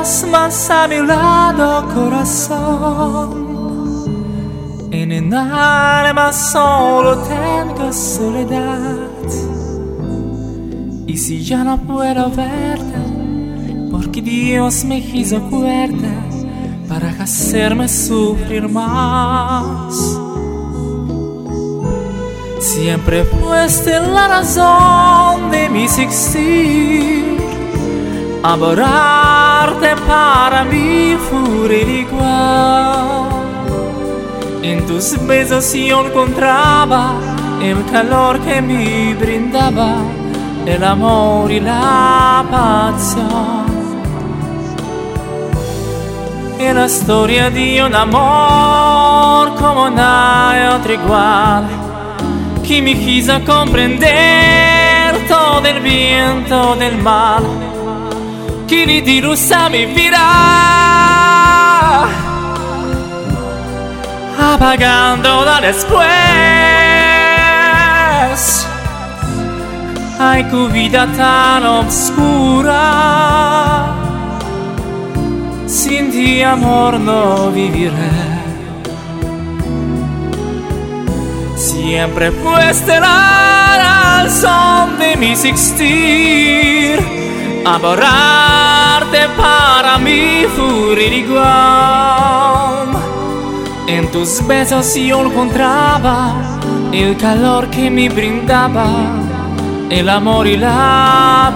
lejos más a mi lado, corazón. En el alma solo tengo soledad. Y si ya no puedo verte, porque Dios me hizo cuerda para hacerme sufrir más. Siempre fuiste la razón de mi existir. Adorarte para mí fue igual. En tus besos yo encontraba el calor que me brindaba el amor y la pasión. Es la storia di un amor como no hay otro igual, que me quiso comprender todo el bien, todo el mal, que le dilusa mi vida, apagándola después. Ay, qué vida tan obscura, sin ti amor no viviré. Siempre fuiste la razón de mi existir. Adorarte para mí fue igual. En tus besos yo encontraba el calor que me brindaba el amor y la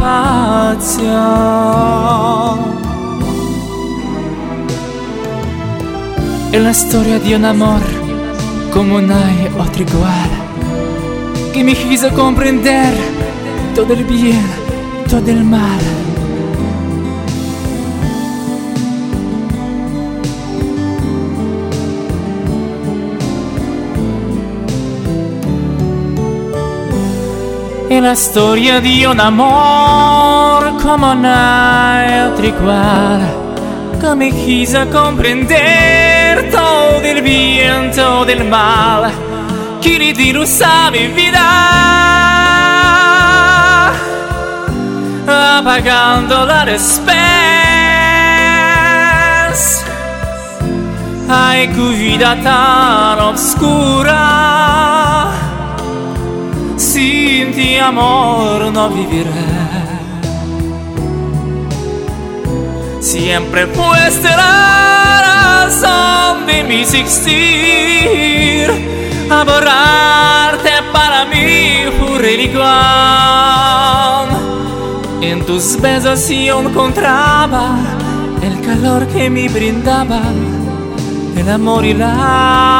pasión. Es la storia di un amor como no hay otro igual, que me hizo comprender todo el bien, todo el mal. Es la storia di un amor como no hay otro igual, que me hizo comprender todo el bien, todo el mal, que le dilusa mi vida, apagándola después. Ay, qué vida tan obscura, sin ti amor no viviré. Siempre fuiste la razón de mi existir. Adorarte para mí fue igual. En tus besos yo encontraba el calor que me brindaba el amor y la